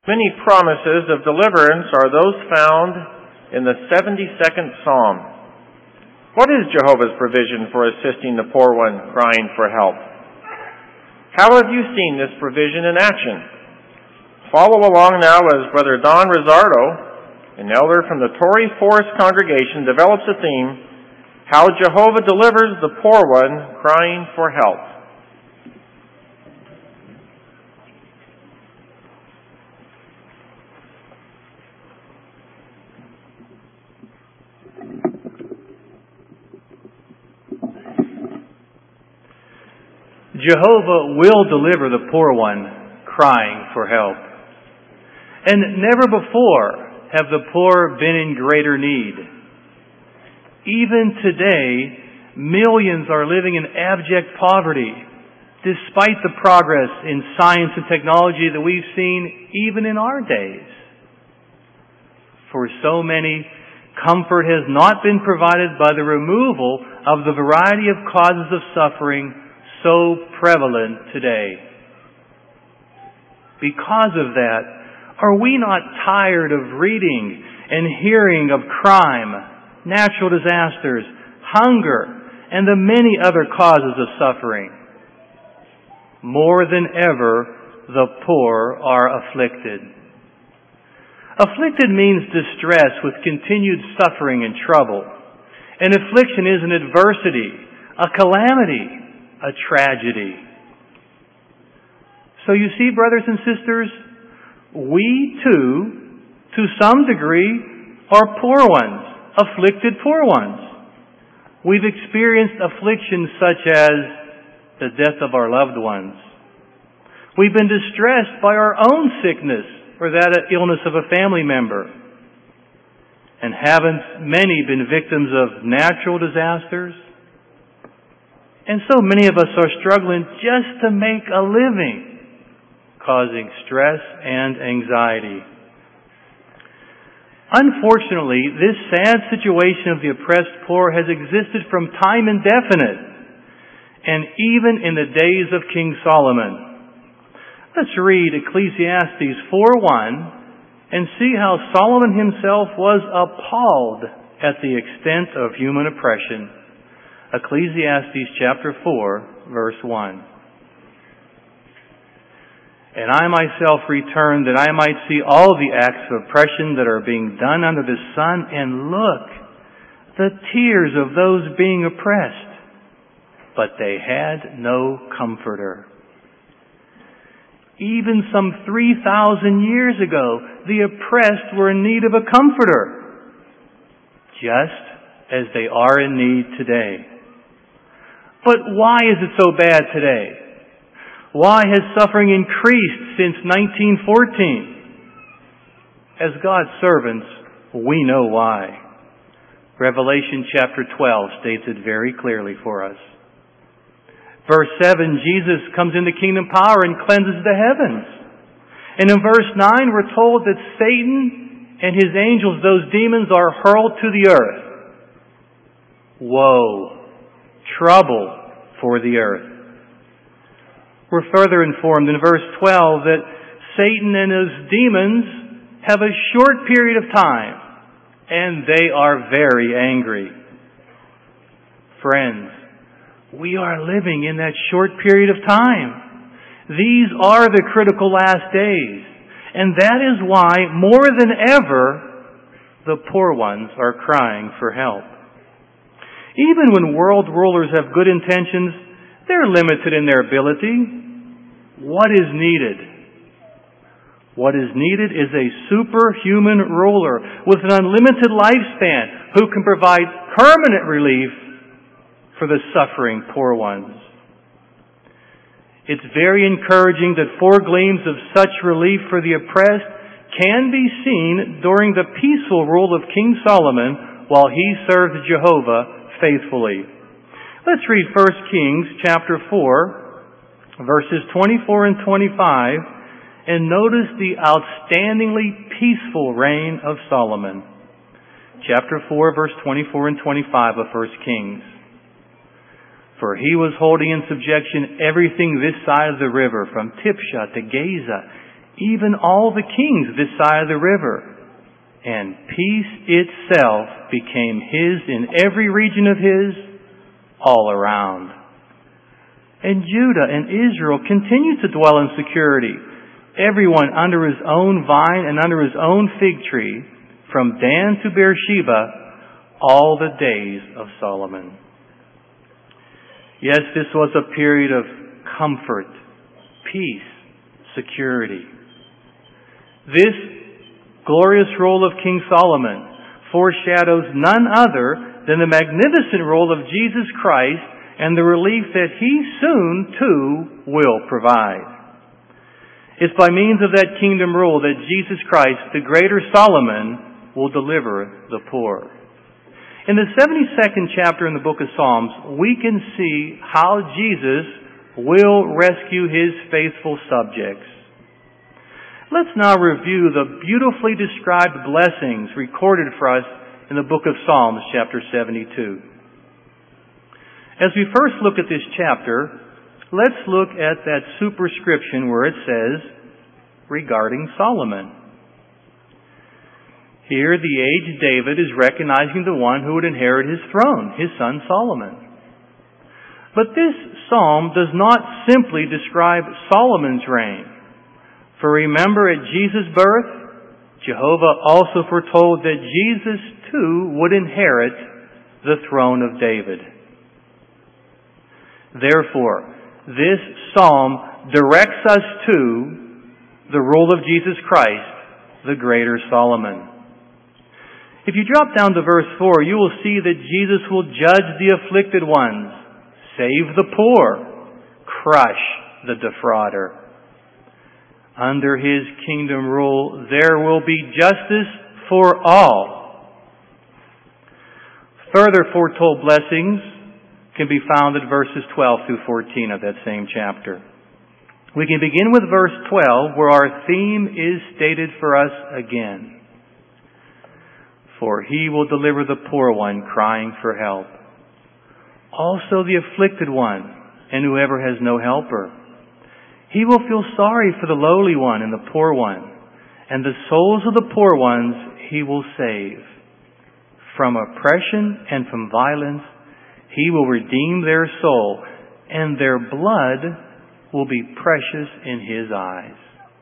Many promises of deliverance are those found in the 72nd Psalm. What is Jehovah's provision for assisting the poor one crying for help? How have you seen this provision in action? Follow along now as Brother Don Rizzardo, an elder from the Torrey Forest congregation, develops a theme, How Jehovah Delivers the Poor One Crying for Help. Jehovah will deliver the poor one crying for help. And never before have the poor been in greater need. Even today, millions are living in abject poverty, despite the progress in science and technology that we've seen even in our days. For so many, comfort has not been provided by the removal of the variety of causes of suffering so prevalent today. Because of that, are we not tired of reading and hearing of crime, natural disasters, hunger, and the many other causes of suffering? More than ever, the poor are afflicted. Afflicted means distress with continued suffering and trouble. An affliction is an adversity, a calamity, a tragedy. So you see, brothers and sisters, we too, to some degree, are poor ones, afflicted poor ones. We've experienced afflictions such as the death of our loved ones. We've been distressed by our own sickness or that illness of a family member. And haven't many been victims of natural disasters? And so many of us are struggling just to make a living, causing stress and anxiety. Unfortunately, this sad situation of the oppressed poor has existed from time indefinite, and even in the days of King Solomon. Let's read Ecclesiastes 4:1 and see how Solomon himself was appalled at the extent of human oppression. Ecclesiastes chapter 4, verse 1. And I myself returned that I might see all the acts of oppression that are being done under the sun, and look, the tears of those being oppressed. But they had no comforter. Even some 3,000 years ago, the oppressed were in need of a comforter, just as they are in need today. But why is it so bad today? Why has suffering increased since 1914? As God's servants, we know why. Revelation chapter 12 states it very clearly for us. Verse 7, Jesus comes into kingdom power and cleanses the heavens. And in verse 9, we're told that Satan and his angels, those demons, are hurled to the earth. Woe! Trouble for the earth. We're further informed in verse 12 that Satan and his demons have a short period of time, and they are very angry. Friends, we are living in that short period of time. These are the critical last days, and that is why, more than ever, the poor ones are crying for help. Even when world rulers have good intentions, they're limited in their ability. What is needed? What is needed is a superhuman ruler with an unlimited lifespan who can provide permanent relief for the suffering poor ones. It's very encouraging that 4 gleams of such relief for the oppressed can be seen during the peaceful rule of King Solomon while he served Jehovah faithfully. Let's read 1 Kings chapter 4, verses 24 and 25, and notice the outstandingly peaceful reign of Solomon. Chapter 4, verse 24 and 25 of 1 Kings. For he was holding in subjection everything this side of the river, from Tipsha to Gaza, even all the kings this side of the river. And peace itself became his in every region of his, all around. And Judah and Israel continued to dwell in security, everyone under his own vine and under his own fig tree, from Dan to Beersheba, all the days of Solomon. Yes, this was a period of comfort, peace, security. This glorious role of King Solomon foreshadows none other than the magnificent role of Jesus Christ and the relief that he soon, too, will provide. It's by means of that kingdom rule that Jesus Christ, the greater Solomon, will deliver the poor. In the 72nd chapter in the book of Psalms, we can see how Jesus will rescue his faithful subjects. Let's now review the beautifully described blessings recorded for us in the book of Psalms, chapter 72. As we first look at this chapter, let's look at that superscription where it says, regarding Solomon. Here, the aged David is recognizing the one who would inherit his throne, his son Solomon. But this psalm does not simply describe Solomon's reign. For remember, at Jesus' birth, Jehovah also foretold that Jesus too would inherit the throne of David. Therefore, this psalm directs us to the rule of Jesus Christ, the greater Solomon. If you drop down to verse 4, you will see that Jesus will judge the afflicted ones, save the poor, crush the defrauder. Under his kingdom rule, there will be justice for all. Further foretold blessings can be found at verses 12 through 14 of that same chapter. We can begin with verse 12, where our theme is stated for us again. For he will deliver the poor one crying for help, also the afflicted one, and whoever has no helper. He will feel sorry for the lowly one and the poor one, and the souls of the poor ones he will save. From oppression and from violence he will redeem their soul, and their blood will be precious in his eyes.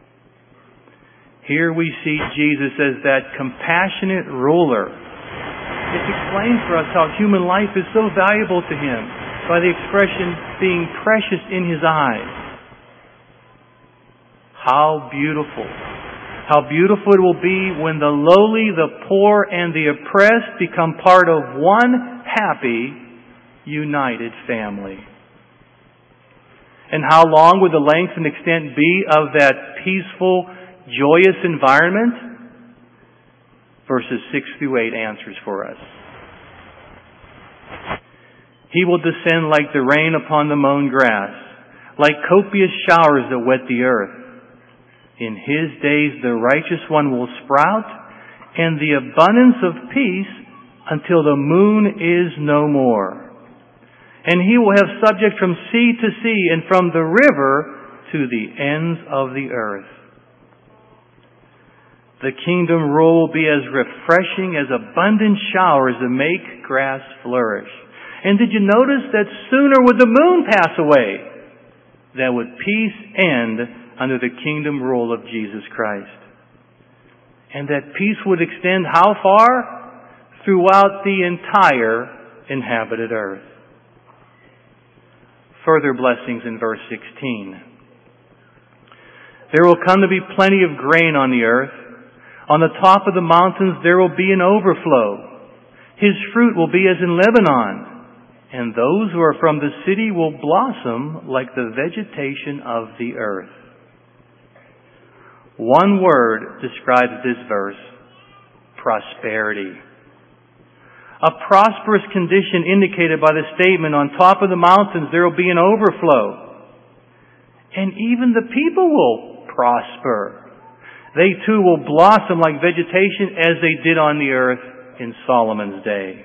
Here we see Jesus as that compassionate ruler. It explains for us how human life is so valuable to him by the expression being precious in his eyes. How beautiful. How beautiful it will be when the lowly, the poor, and the oppressed become part of one happy, united family. And how long would the length and extent be of that peaceful, joyous environment? Verses 6 through 8 answers for us. He will descend like the rain upon the mown grass, like copious showers that wet the earth. In his days the righteous one will sprout, and the abundance of peace until the moon is no more. And he will have subject from sea to sea, and from the river to the ends of the earth. The kingdom rule will be as refreshing as abundant showers that make grass flourish. And did you notice that sooner would the moon pass away than would peace end under the kingdom rule of Jesus Christ? And that peace would extend how far? Throughout the entire inhabited earth. Further blessings in verse 16. There will come to be plenty of grain on the earth. On the top of the mountains there will be an overflow. His fruit will be as in Lebanon, and those who are from the city will blossom like the vegetation of the earth. One word describes this verse: prosperity. A prosperous condition indicated by the statement, on top of the mountains there will be an overflow. And even the people will prosper. They too will blossom like vegetation as they did on the earth in Solomon's day.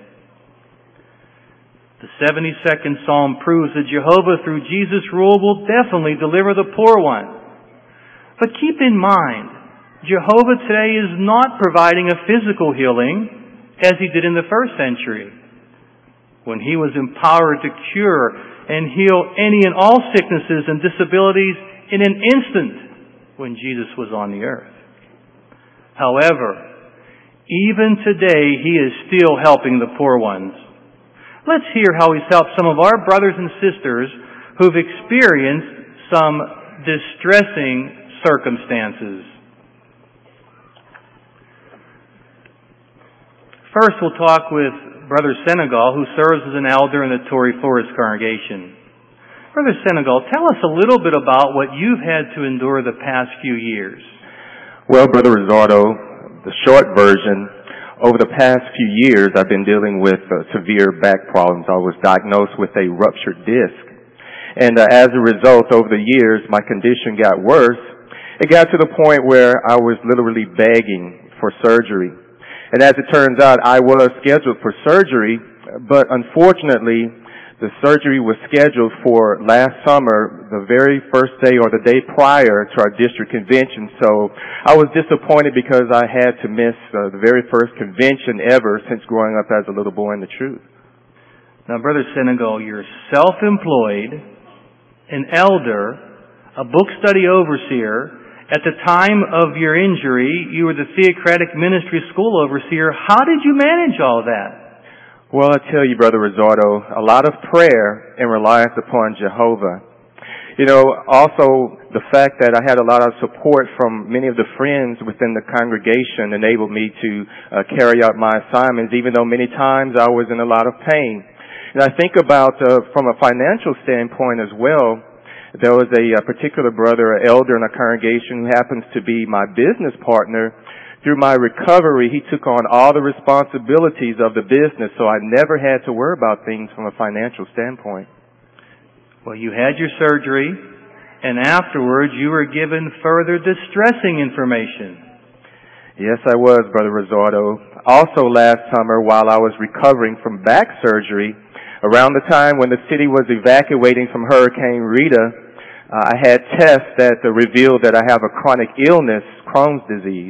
The 72nd Psalm proves that Jehovah, through Jesus' rule, will definitely deliver the poor one. But keep in mind, Jehovah today is not providing a physical healing as He did in the first century, when He was empowered to cure and heal any and all sicknesses and disabilities in an instant when Jesus was on the earth. However, even today He is still helping the poor ones. Let's hear how He's helped some of our brothers and sisters who've experienced some distressing circumstances. First, we'll talk with Brother Senegal, who serves as an elder in the Torrey Forest congregation. Brother Senegal, tell us a little bit about what you've had to endure the past few years. Well, Brother Rizzardo, the short version, over the past few years I've been dealing with severe back problems. I was diagnosed with a ruptured disc. And as a result, over the years, my condition got worse. It got to the point where I was literally begging for surgery. And as it turns out, I was scheduled for surgery, but unfortunately, the surgery was scheduled for last summer, the very first day or the day prior to our district convention. So I was disappointed because I had to miss the very first convention ever since growing up as a little boy in the truth. Now, Brother Senegal, you're self-employed, an elder, a book study overseer. At the time of your injury, you were the theocratic ministry school overseer. How did you manage all that? Well, I tell you, Brother Rizzardo, a lot of prayer and reliance upon Jehovah. You know, also the fact that I had a lot of support from many of the friends within the congregation enabled me to carry out my assignments, even though many times I was in a lot of pain. And I think about, from a financial standpoint as well, there was a particular brother, an elder in a congregation who happens to be my business partner. Through my recovery, he took on all the responsibilities of the business, so I never had to worry about things from a financial standpoint. Well, you had your surgery, and afterwards you were given further distressing information. Yes, I was, Brother Rizzardo. Also last summer, while I was recovering from back surgery, around the time when the city was evacuating from Hurricane Rita, I had tests that revealed that I have a chronic illness, Crohn's disease.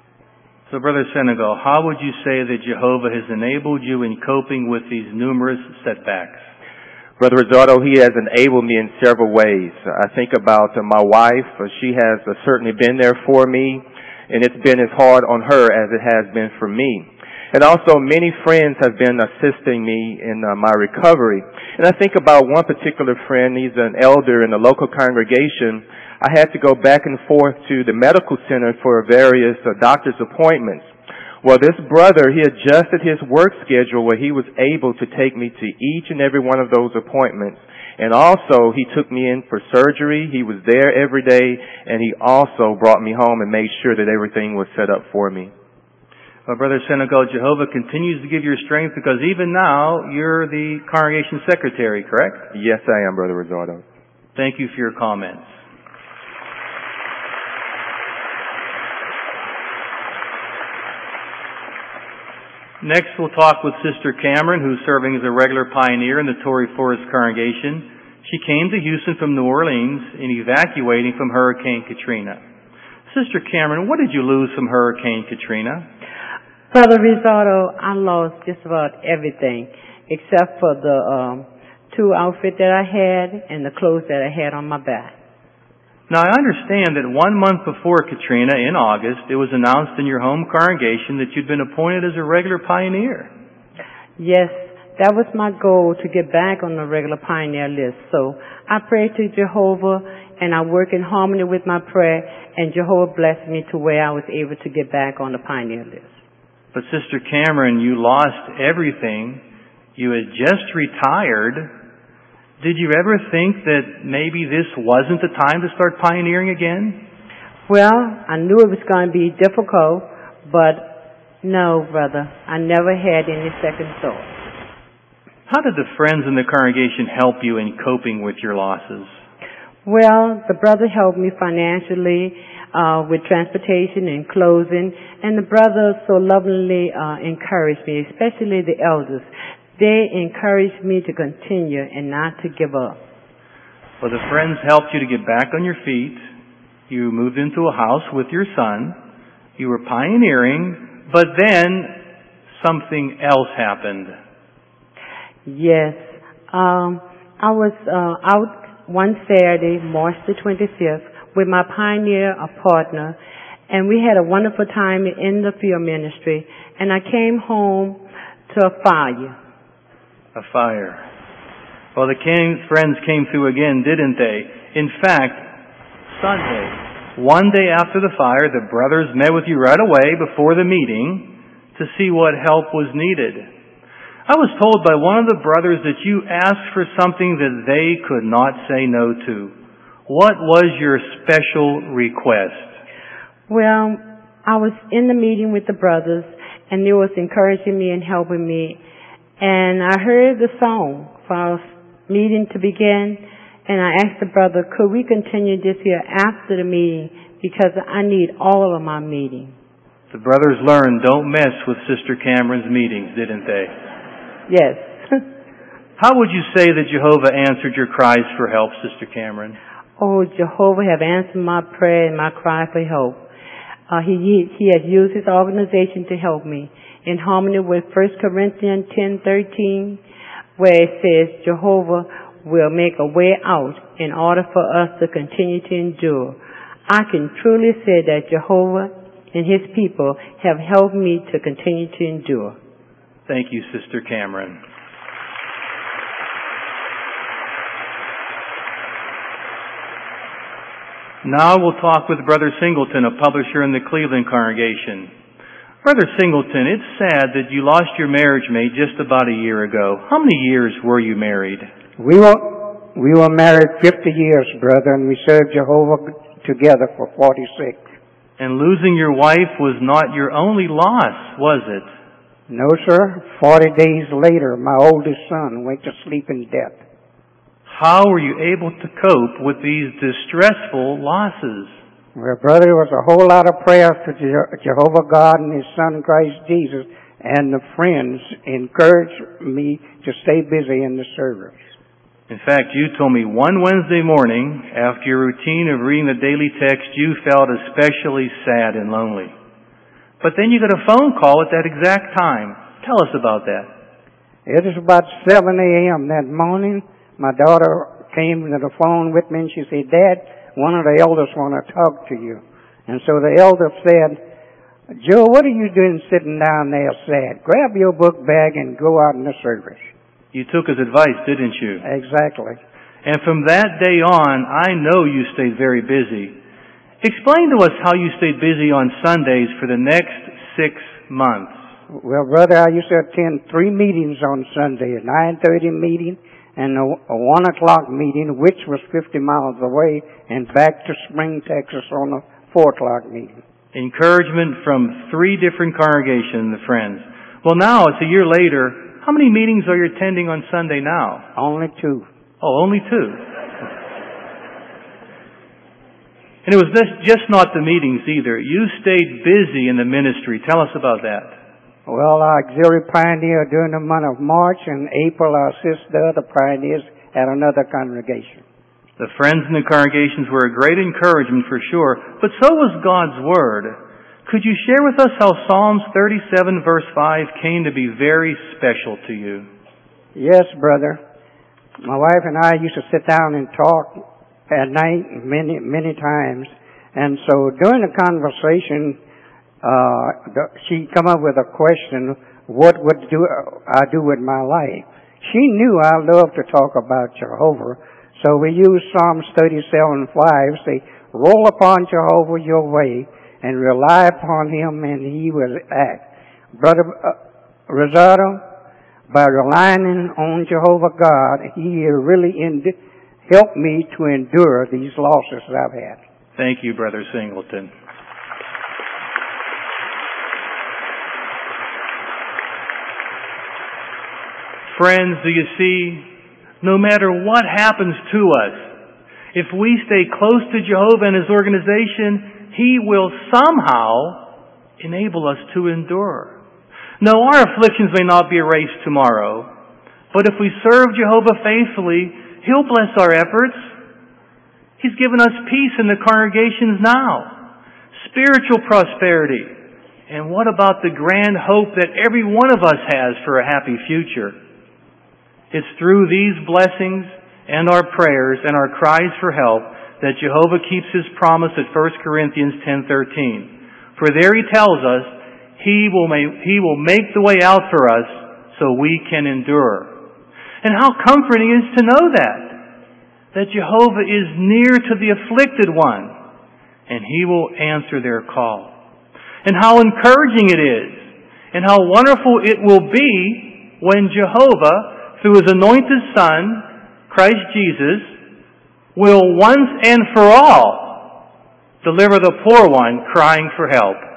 So, Brother Senegal, how would you say that Jehovah has enabled you in coping with these numerous setbacks? Brother Rizzardo, He has enabled me in several ways. I think about my wife. She has certainly been there for me, and it's been as hard on her as it has been for me. And also, many friends have been assisting me in my recovery. And I think about one particular friend. He's an elder in a local congregation. I had to go back and forth to the medical center for various doctor's appointments. Well, this brother, he adjusted his work schedule where he was able to take me to each and every one of those appointments. And also, he took me in for surgery. He was there every day, and he also brought me home and made sure that everything was set up for me. Well, Brother Senegal, Jehovah continues to give you strength because even now, you're the congregation secretary, correct? Yes, I am, Brother Rizzardo. Thank you for your comments. Next, we'll talk with Sister Cameron, who's serving as a regular pioneer in the Torrey Forest congregation. She came to Houston from New Orleans in evacuating from Hurricane Katrina. Sister Cameron, what did you lose from Hurricane Katrina? Brother Rizzardo, I lost just about everything except for the two outfits that I had and the clothes that I had on my back. Now, I understand that 1 month before Katrina, in August, it was announced in your home congregation that you'd been appointed as a regular pioneer. Yes, that was my goal, to get back on the regular pioneer list. So I prayed to Jehovah, and I work in harmony with my prayer, and Jehovah blessed me to where I was able to get back on the pioneer list. But Sister Cameron, you lost everything. You had just retired. Did you ever think that maybe this wasn't the time to start pioneering again? Well, I knew it was going to be difficult, but no, brother, I never had any second thought. How did the friends in the congregation help you in coping with your losses? Well, the brother helped me financially with transportation and clothing, and the brother so lovingly encouraged me, especially the elders. They encouraged me to continue and not to give up. Well, the friends helped you to get back on your feet, You moved into a house with your son. You were pioneering, but then something else happened. Yes. I was out one Saturday, March the 25th, with my pioneer, a partner, and we had a wonderful time in the field ministry, and I came home to a fire. A fire. Well, the friends came through again, didn't they? In fact, Sunday, one day after the fire, the brothers met with you right away before the meeting to see what help was needed. I was told by one of the brothers that you asked for something that they could not say no to. What was your special request? Well, I was in the meeting with the brothers, and they was encouraging me and helping me. And I heard the song for our meeting to begin, and I asked the brother, could we continue this here after the meeting, because I need all of my meeting. The brothers learned, don't mess with Sister Cameron's meetings, didn't they? Yes. How would you say that Jehovah answered your cries for help, Sister Cameron? Oh, Jehovah have answered my prayer and my cry for help. He has used his organization to help me in harmony with 1 Corinthians 10:13, where it says Jehovah will make a way out in order for us to continue to endure. I can truly say that Jehovah and his people have helped me to continue to endure. Thank you, Sister Cameron. Now we'll talk with Brother Singleton, a publisher in the Cleveland congregation. Brother Singleton, it's sad that you lost your marriage mate just about a year ago. How many years were you married? We were married 50 years, brother, and we served Jehovah together for 46. And losing your wife was not your only loss, was it? No, sir. 40 days later, my oldest son went to sleep in death. How were you able to cope with these distressful losses? Well, brother, it was a whole lot of prayers to Jehovah God and His Son, Christ Jesus, and the friends encouraged me to stay busy in the service. In fact, you told me one Wednesday morning, after your routine of reading the daily text, you felt especially sad and lonely. But then you got a phone call at that exact time. Tell us about that. It was about 7 a.m. that morning. My daughter came to the phone with me and she said, Dad, one of the elders want to talk to you. And so the elder said, Joe, what are you doing sitting down there sad? Grab your book bag and go out in the service. You took his advice, didn't you? Exactly. And from that day on, I know you stayed very busy. Explain to us how you stayed busy on Sundays for the next 6 months. Well, brother, I used to attend 3 meetings on Sunday, a 9:30 meeting and a 1 o'clock meeting, which was 50 miles away, and back to Spring, Texas on a 4 o'clock meeting. Encouragement from 3 different congregations, the friends. Well, now, it's a year later. How many meetings are you attending on Sunday now? Only 2. Oh, only 2. And it was just not the meetings either. You stayed busy in the ministry. Tell us about that. Well, our auxiliary pioneer during the month of March and April, I assist the other pioneers at another congregation. The friends in the congregations were a great encouragement for sure, but so was God's Word. Could you share with us how Psalms 37 verse 5 came to be very special to you? Yes, brother. My wife and I used to sit down and talk at night many times. And so during the conversation, she come up with a question, what would I do with my life? She knew I loved to talk about Jehovah. So we used Psalms 37:5, say, roll upon Jehovah your way and rely upon Him and He will act. Brother Rosado, by relying on Jehovah God, He really helped me to endure these losses I've had. Thank you, Brother Singleton. Friends, do you see, no matter what happens to us, if we stay close to Jehovah and His organization, He will somehow enable us to endure. No, our afflictions may not be erased tomorrow, but if we serve Jehovah faithfully, He'll bless our efforts. He's given us peace in the congregations now, spiritual prosperity. And what about the grand hope that every one of us has for a happy future? It's through these blessings and our prayers and our cries for help that Jehovah keeps His promise at 1 Corinthians 10:13. For there He tells us He will make the way out for us so we can endure. And how comforting it is to know that Jehovah is near to the afflicted one, and He will answer their call. And how encouraging it is, and how wonderful it will be when Jehovah, through His anointed Son, Christ Jesus, will once and for all deliver the poor one crying for help.